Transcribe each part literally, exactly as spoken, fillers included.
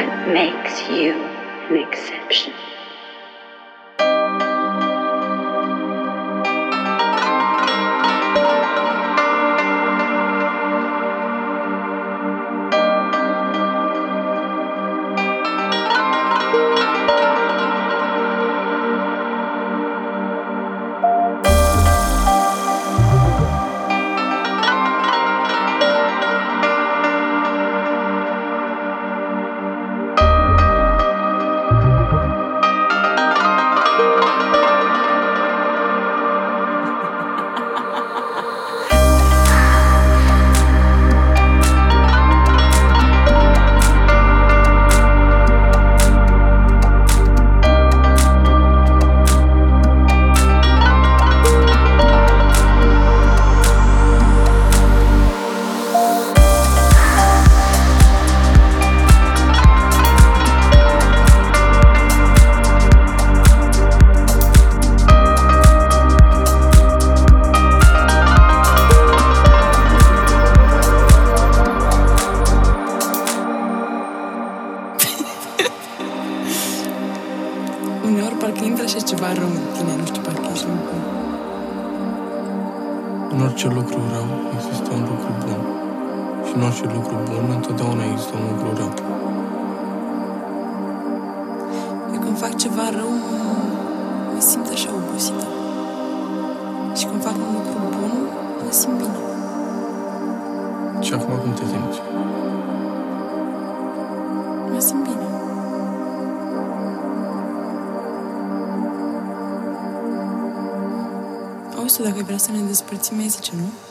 What makes you an exception? Uneori parcă intră așa ceva rău în tine, nu știu, parcă ești în... În orice lucru rău există un lucru bun. Și în orice lucru bun, întotdeauna există un lucru rău. Eu când fac ceva rău, mă, mă simt așa obosită. Și când fac un lucru bun, mă simt bine. Și acum cum te simți? Mă simt bine. Auzi tu, dacă ai vrea să ne despărțim, mai zice, nu?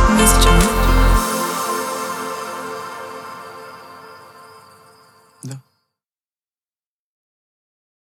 Da.